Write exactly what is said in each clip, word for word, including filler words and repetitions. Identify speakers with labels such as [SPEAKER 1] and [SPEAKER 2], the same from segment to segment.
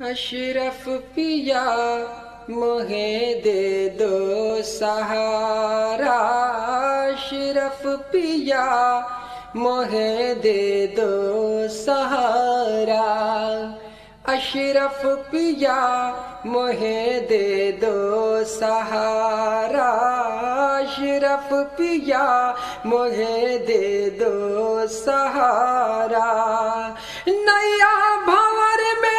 [SPEAKER 1] اشرف پیا مجھے دے دو سہارا، اشرف پیا مجھے دے دو سہارا، اشرف پیا مجھے دے دو سہارا، اشرف پیا مجھے دے دو سہارا۔ نیا بھور میں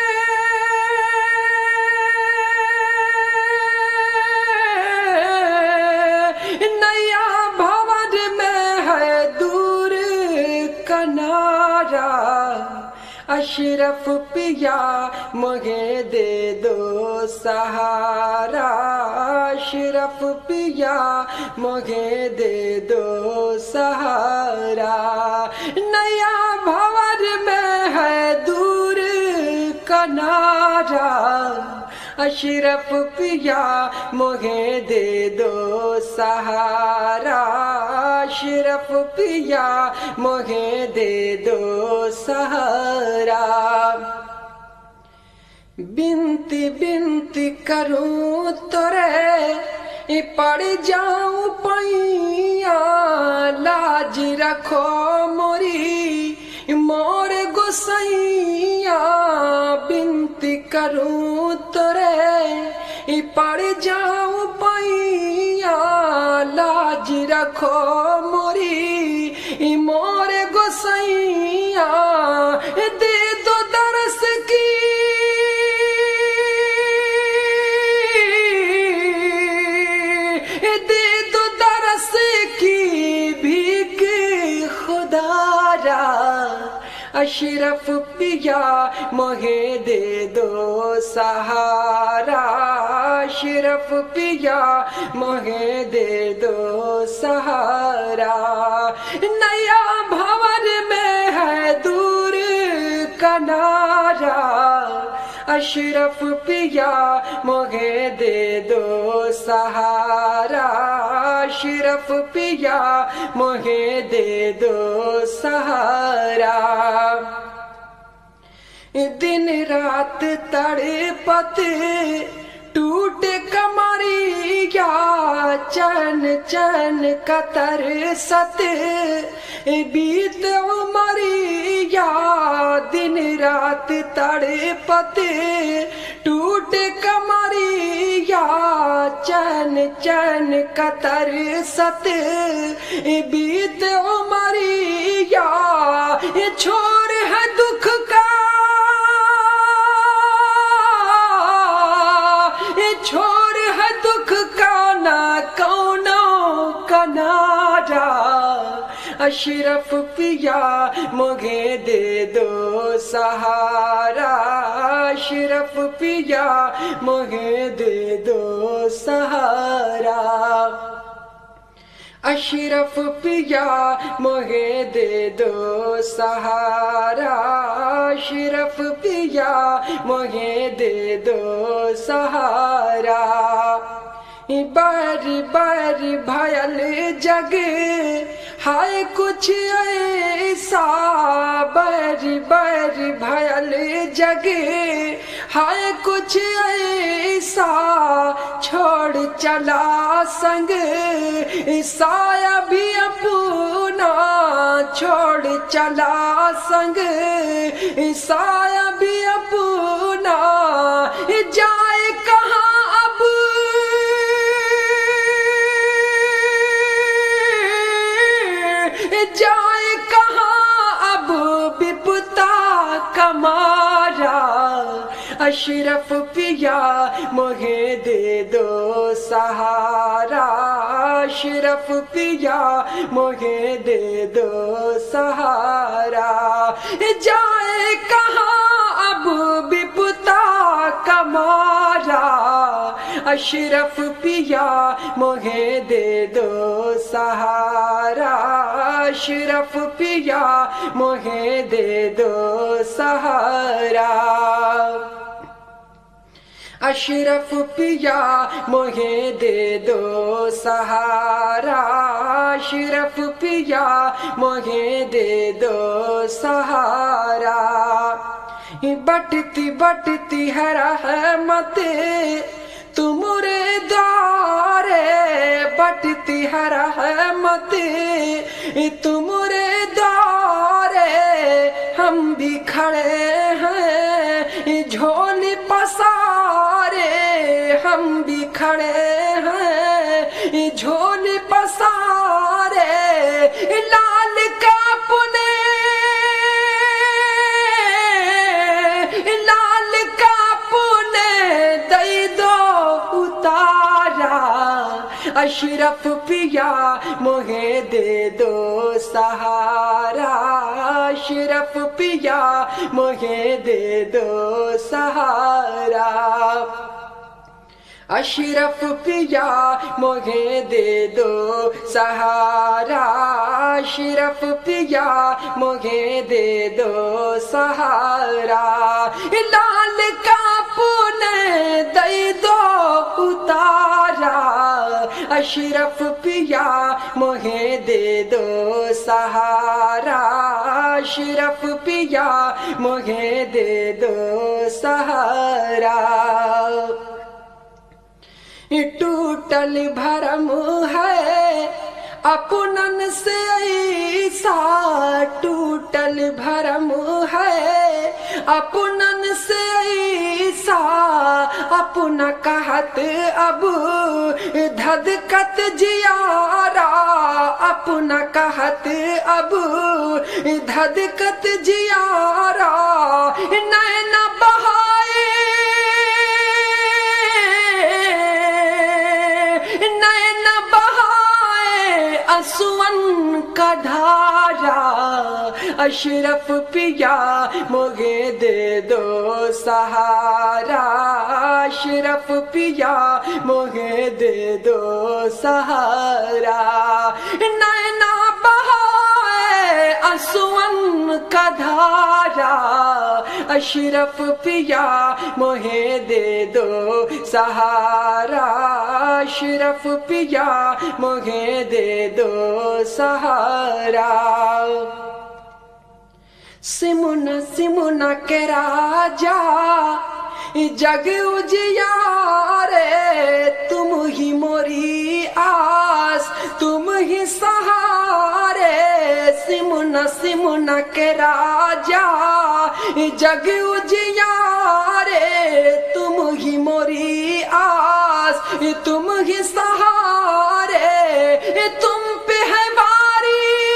[SPEAKER 1] نیا بھور میں ہے دور کنارا، اشرف پیا مجھے دے دو سہارا، اشرف پیا مجھے دے دو سہارا۔ نیا بھور میں ہے دور کنارا، اشرف پیا مجھے دے دو سہارا، اشرف پیا مجھے دے دو سہارا۔ بنتی بنتی کروں تورے پڑ جاؤں پیاں، لاج رکھو موری مور گسیاں، بنتی کروں تورے پڑ جاؤں پیاں، لاج رکھو موری مور گسیاں، دے دو درس کی دے دو درس کی بھیک خدا را، اشرف پیا مجھے دے دو سہارا، اشرف پیا مجھے دے دو سہارا۔ نیا بھور میں ہے دور کنارا، اشرف پیا مجھے دے دو سہارا، اشرف پیا مجھے دے دو سہارا۔ دن رات تڑپت ٹوٹ کمریا، چین چین قطر ست بیت عمریا، دن رات تڑپت ٹوٹ کمریا، چین چین قطر ست بیت عمریا، چھوڑ ہے دکھ کا چھوڑ ہے دکھ کا نہ کونوں کنارا، اشرف پیا مجھے دے دو سہارا، اشرف پیا مجھے دے دو سہارا۔ اشرف پیا مجھے دے دو سہارا، اشرف پیا مجھے دے دو سہارا۔ بر بر بھیل جگ ہائے کچھ ایسا، بر بر بھیل جگ ہائے کچھ ایسا، چھوڑ چلا سنگ سایہ بھی اپنا، چھوڑ چلا سنگ سایہ بھی اپنا، جائے کہاں اب جائے کہاں اب بپتا کمارا، اشرف پیا مجھے دے دو سہارا، اشرف پیا مجھے دے دو سہارا، جائے کہاں اب بپتا کمارا، اشرف پیا مجھے دے دو سہارا، اشرف پیا مجھے دے دو سہارا۔ اشرف پیا مجھے دے دو سہارا، اشرف پیا مجھے دے دو سہارا۔ بٹتی بٹتی ہے رحمت تمہارے دارے، بٹتی ہے رحمت تمہارے دارے، ہم بھی کھڑے ہیں جھولی پسارے، ہم بھی کھڑے ہیں جھولی پسارے، لال کا پنے لال کا پنے دئی دو اتارا، اشرف پیا مجھے دے دو سہارا، اشرف پیا مجھے دے دو سہارا، اشرف پیا مجھے دے دو سہارا، اشرف پیا مجھے دے دو سہارا، لال کا پنے دئی دو اتارا، اشرف پیا مجھے دے دو سہارا، اشرف پیا مجھے دے دو سہارا، ٹوٹل بھرم ہے اپنن سے عیسیٰ، ٹوٹل بھرم ہے اپنن سے عیسیٰ، اپنا کہت اب دھدکت جیارا، اپنا کہت اب دھدکت جیارا، نین بہائے نین بہائے آنسون کا دھارا، اشرف پیا مجھے دے دو سہارا، اشرف پیا مجھے دے دو سہارا، نین بہائے آنسون کا دھارا، اشرف پیا مجھے دے دو سہارا، اشرف پیا مجھے دے دو سہارا، سمنا سمنا کے راجا جگ اجیارے، تم ہی موری آس تم ہی سہارے، سمنا سمنا کے راجا جگ اجیارے، تم ہی موری آس تم ہی سہارے، تم پہ ہے باری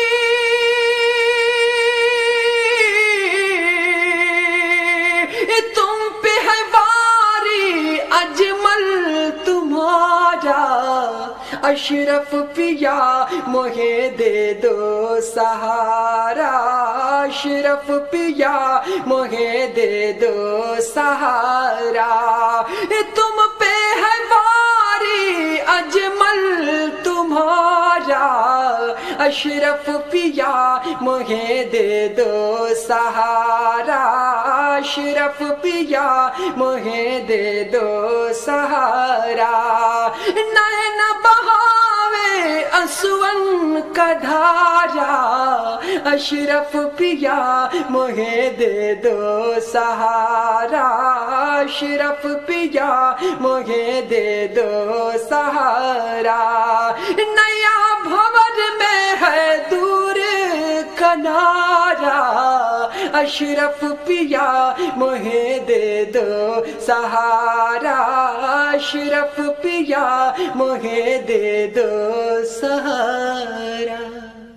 [SPEAKER 1] تم پہ ہے باری اجمل تمہارا، اشرف پیا مجھے دے دو سہارا، اشرف پیا مجھے دے دو سہارا، تم پہ ہے باری اجمل تمہارا، اشرف پیا مجھے دے دو سہارا، اشرف پیا مجھے دے دو سہارا، نین بہاوے آنسون کا دھارا، اشرف پیا مجھے دے دو سہارا، اشرف پیا مجھے دے دو سہارا، نیا بھور میں ہے دور کنارا، اشرف پیا مجھے دے دو سہارا، اشرف پیا مجھے دے دو سہارا۔